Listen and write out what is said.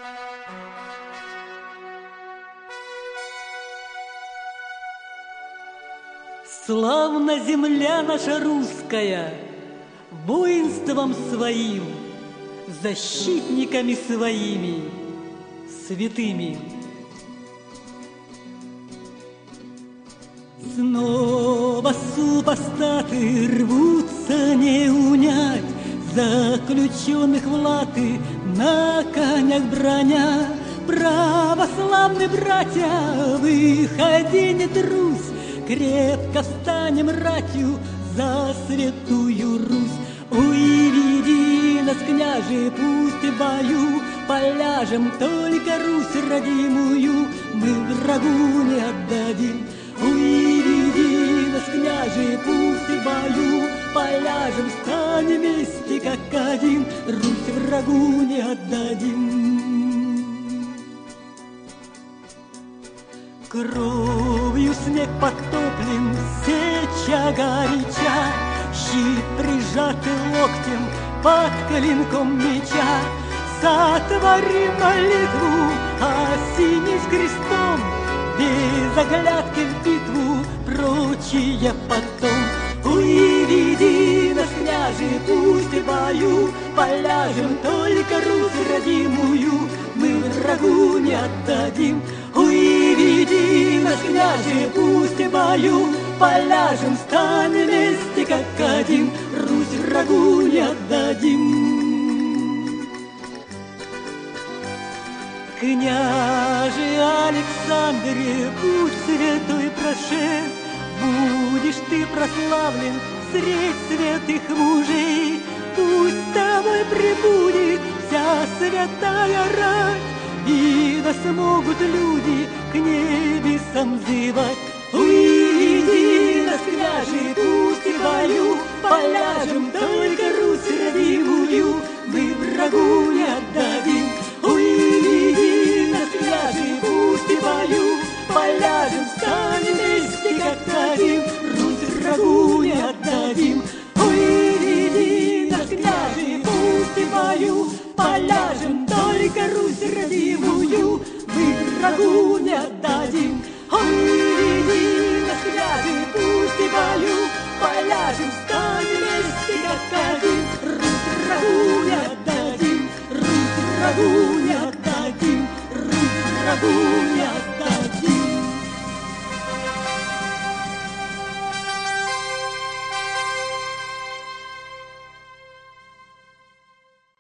Славна земля наша русская, воинством своим, защитниками своими, святыми. Снова супостаты рвутся не унять, заключенных в латы на конях броня. Православные братья, выходи, не трусь, крепко встанем ратью за святую Русь. Уведи нас, княже, пусть в бою поляжем, только Русь родимую мы врагу не отдадим. Уведи нас, княже, пусть в бою поляжем, станем вместе как один, Русь врагу не отдадим. Кровью снег подтоплен, сеча горяча, щит прижатый локтем под клинком меча. Сотворим молитву, осенись крестом, без оглядки в битву, прочие потом. Уведи нас, княже, пусть в бою поляжем, только Русь родимую мы врагу не отдадим. Уведи нас, княже, пусть в бою поляжем, станем вместе как один, Русь врагу не отдадим. Княже Александре, будь святой прошед, будешь ты прославлен средь святых мужей. Пусть с тобой пребудет вся святая рать, и да смогут люди к небесам взывать. Уведи нас, княже, пусть в бою поляжем, только Русь родимую мы врагу не отдадим. Уведи нас, княже, пусть в бою поляжем, станем вместе как один, Русь врагу не отдадим. Уведи нас, княже, пусть в бою поляжем, только Русь родимую мы врагу не отдадим. Уведи нас, княже, пусть в бою поляжем, станем вместе как один, Русь врагу не отдадим, Русь врагу не отдадим, Русь врагу не отдадим.